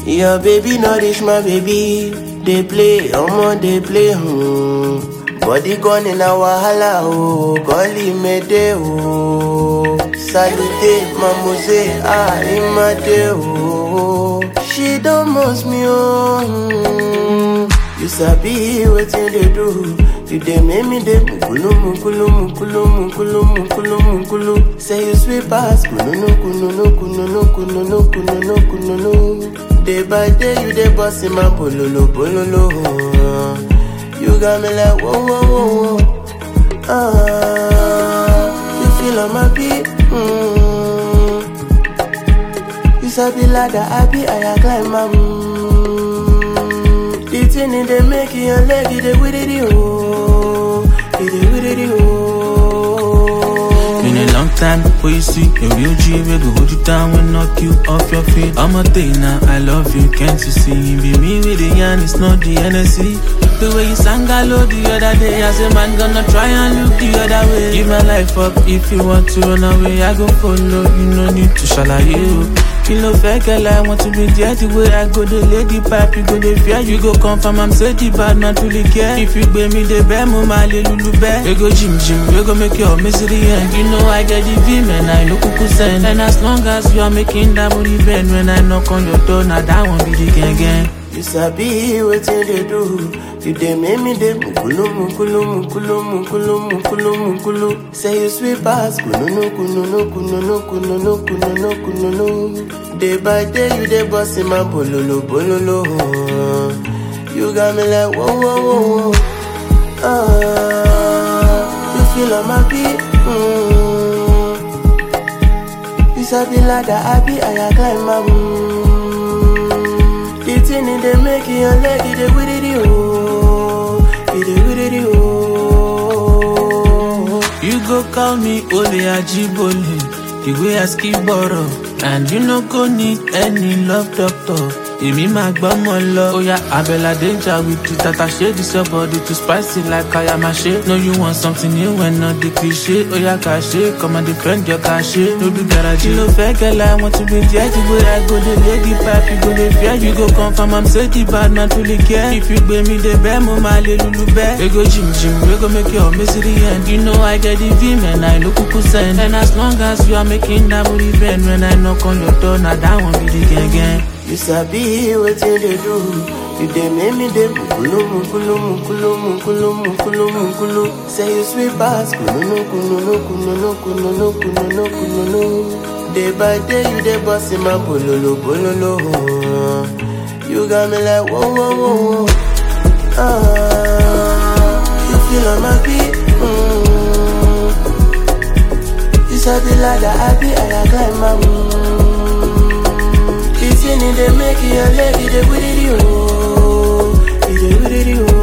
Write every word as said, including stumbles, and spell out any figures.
Your baby not reach my baby. They play, omo they play, hmm. Body gone in a wahala, oh. Golly mede, oh. Salute, mamose, ah, imade, oh. She don't most me, oh. Hmm. You sabi wetin they do. You dey make me dey mukulu, mukulu, mukulu, mukulu, mukulu, mukulu. Say you sweet pass, kununu, kununu, kununu, kununu, kununu, kununu. Day by day you dey boss in my bololo, bololo. You got me like whoa, whoa, whoa, whoa. Ah, you feel on my beat. Mm. You sabi ladder, I be I climb my. Mm. The thing in they make your leg, it dey with it, oh, it dey with it, oh. Been a long time before you see a real G, we go hold you down and knock you off your feet. I'm a day now, I love you, can't you see? You be me with the yarn, it's not the N S C. The way you sang hello the other day, I say man gonna try and look the other way. Give my life up if you want to run away, I go follow. You no need to shala you. Kilo fake girl, I want to be there the way I go. The lady pipe, you go the fear, you go confirm. I'm say the bad, not really care. If you pay me the bear, mama lulu bear. We go gym gym, we go make your misery end. You know I get the V man, I no kuku send. And as long as you are making that booty bend, when I knock on your door, now that won't be the gang gang. You sabi wetin they do. You dey make me dey mukulu, mukulu, mukulu, mukulu, mukulu, mukulu. Say you sweet pass, kununu, kununu, kununu, kununu, kununu, kununu. Day by day you dey boss in my bololo, bololo. You got me like whoa, whoa, whoa, whoa. Ah, you feel on my beat. Mm. You sabi ladder, I be I climb my. Mm. The thing in they make your leg, it dey with it, oh, it dey with it, oh. You go call me Ole Ajibole, the way I skip borrow, and you no go need any love doctor. Emi ma gba mo lo. Oh yeah, Abella danger with the tata shade. This your body too spicy like Kayamashi. No, you want something new and not the cliche. Oh yeah, cache, come and defend your cache. No do garage, no fake girl, I want to be there the way I go. The lady pipe, you go the fear, you go confirm. I'm say the bad, not really care. If you pay me the bear, mama lulu bear. We go gym gym, we go make your misery end. You know I get the V man, I no kuku send. And as long as you are making that booty bend, when I knock on your door, now that won't be the gang gang. You sabi wetin they do. You dey make me dey mukulu, mukulu, mukulu, mukulu, mukulu, mukulu. Say you sweet pass, kununu, kununu, kununu, kununu, kununu, kununu. Day by day you dey boss in my bololo, bololo. You got me like whoa, whoa, whoa, whoa. Ah, you feel on my beat. Mm. You sabi ladder, I be I climb my. Mm. This thing in they make your leg, it dey with it, oh, it dey with it, oh.